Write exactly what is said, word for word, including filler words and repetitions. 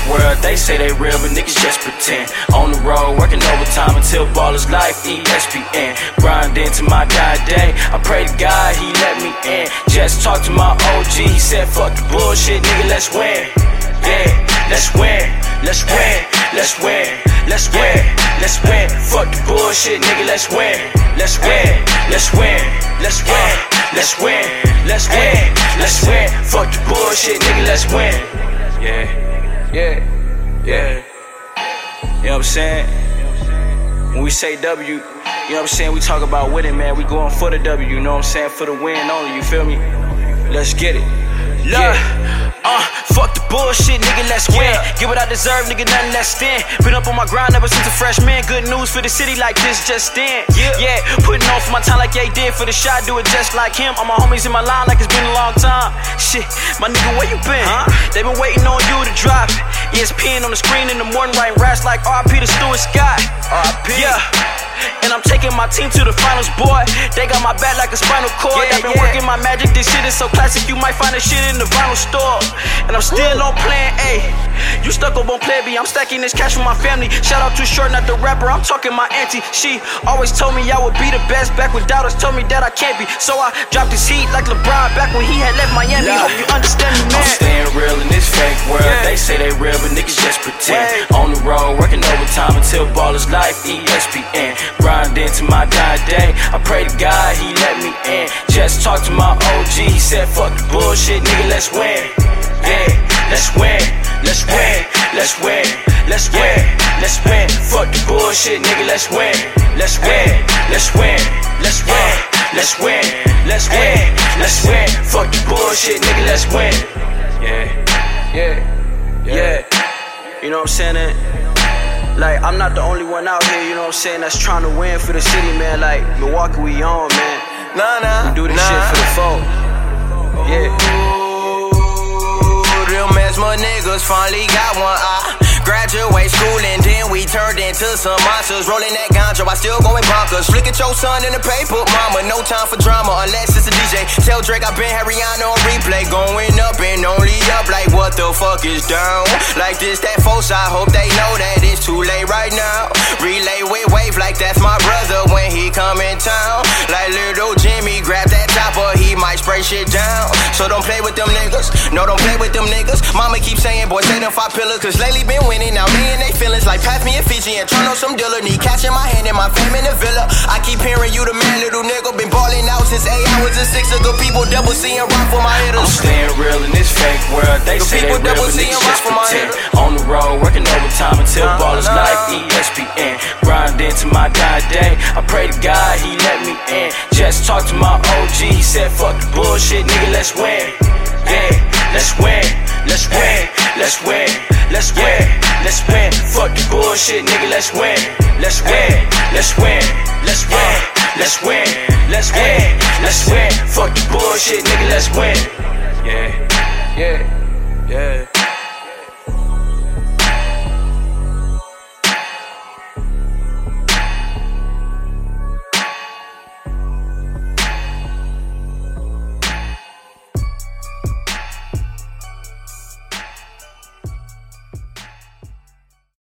world, they say they real, but niggas just pretend. On the road, working overtime until ballers life, E S P N. Grind into my God day, I pray to God he let me in. Just talked to my O G, he said fuck the bullshit, nigga, let's win. Yeah, let's win, let's win, let's win, let's win, let's win. Fuck the bullshit, nigga, let's win. Let's win, let's win, let's win, let's win, let's win, let's win. Fuck the bullshit, nigga, let's win. Yeah, yeah, yeah. You know what I'm saying? When we say W, you know what I'm saying? We talk about winning, man. We going for the W, you know what I'm saying? For the win only, you feel me? Let's get it. Yeah. Uh, fuck the bullshit, nigga, let's win. Get what I deserve, nigga, nothing less than. Been up on my grind ever since a freshman. Good news for the city like this just then. Yeah, yeah. Putting on for my time like Ye did. For the shot, do it just like him. All my homies in my line like it's been a long time. Shit, my nigga, where you been? Huh? They been waiting on you to drop. E S P N on the screen in the morning, writing raps like R I P to Stuart Scott. R I P Yeah. And I'm taking my team to the finals, boy. They got my back like a spinal cord. Yeah, I've been yeah. working my magic, this shit is so classic. You might find this shit in the vinyl store. And I'm still on plan A. You stuck up on plan B. I'm stacking this cash for my family. Shout out to Short, not the rapper. I'm talking my auntie. She always told me I would be the best. Back when doubters told me that I can't be. So I dropped his heat like LeBron back when he had left Miami. Yeah. Hope you understand me, man. I'm staying real in this fake world. Yeah. They say they real, but niggas just pretend. Wait. On the road, working overtime until ballers life, E S P N. Grind into my God day, I pray to God he let me in. Just talked to my O G, he said fuck the bullshit, nigga, let's win. Yeah, let's win, let's win, let's win, let's win, let's win. Fuck the bullshit, nigga, let's win. Let's win, let's win, let's win, let's win, let's win, let's win. Fuck the bullshit, nigga, let's win. Yeah, yeah, yeah. You know what I'm saying? Like, I'm not the only one out here, you know what I'm saying, that's trying to win for the city, man. Like, Milwaukee, we on, man. Nah, nah. We do this nah. shit for the folk. Yeah. Ooh, real mess, my niggas finally got one. I graduate school and then we turned into some monsters. Rolling that ganja, I still going bonkers. Look at your son in the paper, mama. No time for drama unless it's a D J. Tell Drake I've been Rihanna on replay. Going up and only up, like what the fuck is down? Like this, that folks, I hope they know that it's too late right now. Relay with Wave like that's my brother when he come in town. Like little Jimmy, grab that chopper, he might spray shit down. So don't play with them niggas, no don't play with them niggas. Mama keep saying, boy, say them five pillars, cause lately been winning. Now me and they feelings like pass me a Fiji and turn on some dealer. Need cash in my hand and my fame in the villa. I keep hearing you the man, little nigga. Been balling out since eight hours and six of good people double C and rock for my hitters. I'm staying real in this fake world. They the say people they real, double but C and niggas rock just for my pretend. hitters. On the road, working overtime until nah, ballers nah. life, E S P N. Grind into my God day, I pray to God he let me in. Just talked to my O G, he said fuck the bullshit, nigga, let's win. Yeah, let's win, let's win, let's win, let's win, let's win. Fuck the bullshit, nigga, let's win. Let's win, let's win, let's win, let's win, let's win, let's win. Fuck the bullshit, nigga, let's win. Yeah, yeah, yeah.